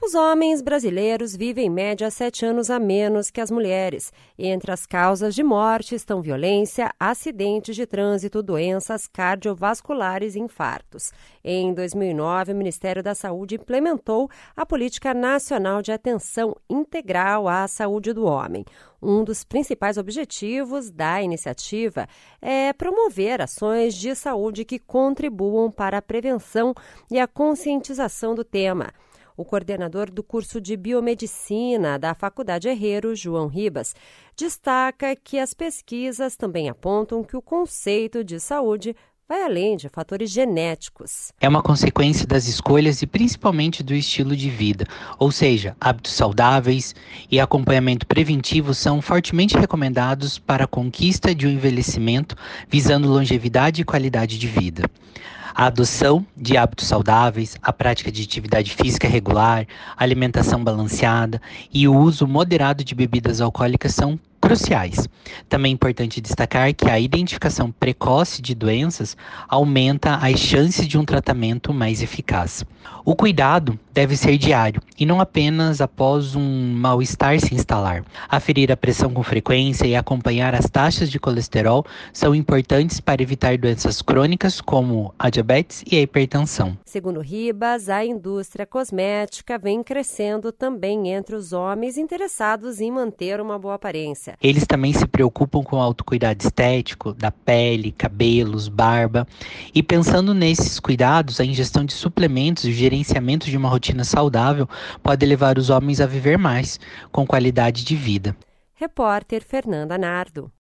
Os homens brasileiros vivem em média 7 anos a menos que as mulheres. Entre as causas de morte estão violência, acidentes de trânsito, doenças cardiovasculares e infartos. Em 2009, o Ministério da Saúde implementou a Política Nacional de Atenção Integral à Saúde do Homem. Um dos principais objetivos da iniciativa é promover ações de saúde que contribuam para a prevenção e a conscientização do tema. O coordenador do curso de Biomedicina da Faculdade Herrero, João Ribas, destaca que as pesquisas também apontam que o conceito de saúde vai além de fatores genéticos. É uma consequência das escolhas e principalmente do estilo de vida, ou seja, hábitos saudáveis e acompanhamento preventivo são fortemente recomendados para a conquista de um envelhecimento visando longevidade e qualidade de vida. A adoção de hábitos saudáveis, a prática de atividade física regular, alimentação balanceada e o uso moderado de bebidas alcoólicas são cruciais. Também é importante destacar que a identificação precoce de doenças aumenta as chances de um tratamento mais eficaz. O cuidado deve ser diário e não apenas após um mal-estar se instalar. Aferir a pressão com frequência e acompanhar as taxas de colesterol são importantes para evitar doenças crônicas como a diabetes e a hipertensão. Segundo Ribas, a indústria cosmética vem crescendo também entre os homens interessados em manter uma boa aparência. Eles também se preocupam com o autocuidado estético, da pele, cabelos, barba. E pensando nesses cuidados, a ingestão de suplementos e o gerenciamento de uma rotina saudável pode levar os homens a viver mais, com qualidade de vida. Repórter Fernanda Nardo.